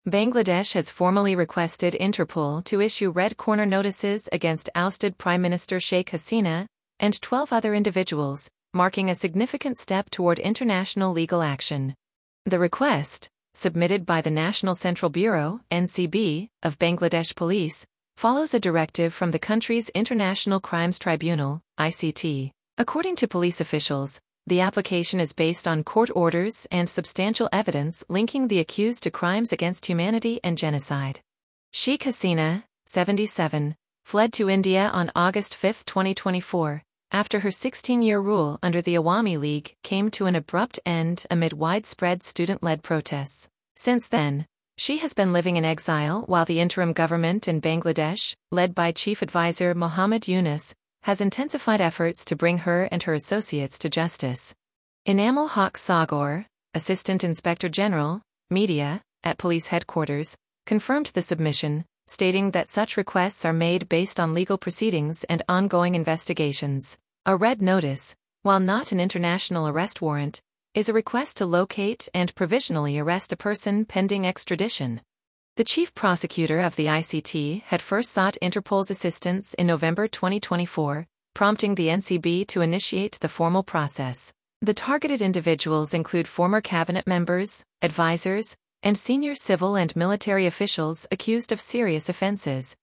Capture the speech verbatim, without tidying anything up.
Bangladesh has formally requested Interpol to issue red corner notices against ousted Prime Minister Sheikh Hasina and twelve other individuals, marking a significant step toward international legal action. The request, submitted by the National Central Bureau (N C B) of Bangladesh Police, follows a directive from the country's International Crimes Tribunal (I C T). According to police officials, the application is based on court orders and substantial evidence linking the accused to crimes against humanity and genocide. Sheikh Hasina, seventy-seven, fled to India on August fifth, twenty twenty-four, after her sixteen-year rule under the Awami League came to an abrupt end amid widespread student-led protests. Since then, she has been living in exile while the interim government in Bangladesh, led by Chief Advisor Muhammad Yunus, has intensified efforts to bring her and her associates to justice. Enamul Haq Sagar, Assistant Inspector General, Media, at police headquarters, confirmed the submission, stating that such requests are made based on legal proceedings and ongoing investigations. A red notice, while not an international arrest warrant, is a request to locate and provisionally arrest a person pending extradition. The chief prosecutor of the I C T had first sought Interpol's assistance in November twenty twenty-four, prompting the N C B to initiate the formal process. The targeted individuals include former cabinet members, advisors, and senior civil and military officials accused of serious offenses.